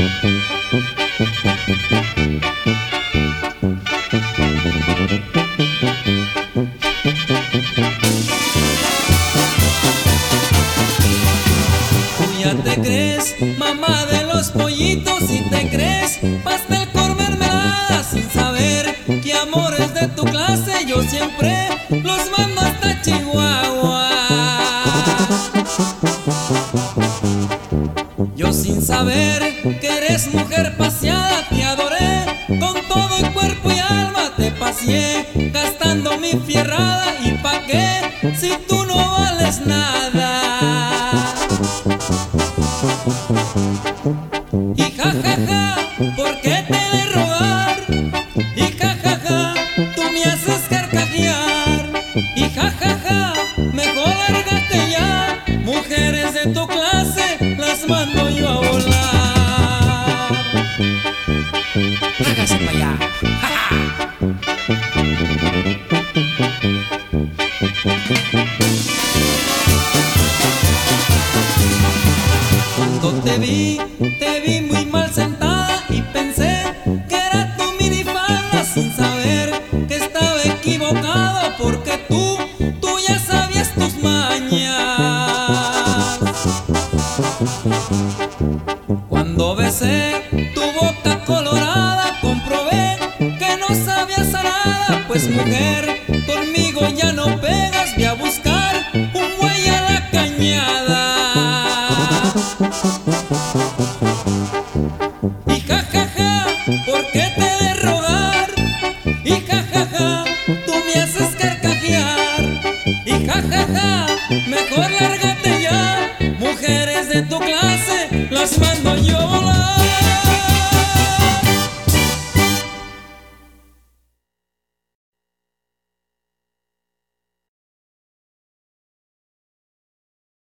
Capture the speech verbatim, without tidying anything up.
Ya te crees mamá de los pollitos y te crees pastel con mermelada, sin saber que amores de tu clase yo siempre los mando hasta Chihuahua. Yo sin saber que eres mujer paseada te adoré con todo el cuerpo y alma, te paseé gastando mi fierrada, y pa' qué si tú no vales nada. Y ja ja ja, ¿por qué te he de rogar? Y ja ja ja, tú me haces carcajear. Y ja ja ja, mejor lárgate ya, mujeres de tu clase las mando yo a volar. Hágase para allá. Ja, ja. Cuando te vi, te vi muy mal sentada y pensé que era tu minifalda, sin saber que estaba equivocado, porque tú, tú ya sabías tus mañas. Cuando besé tu boca colorada comprobé que no sabías a nada, pues mujer, con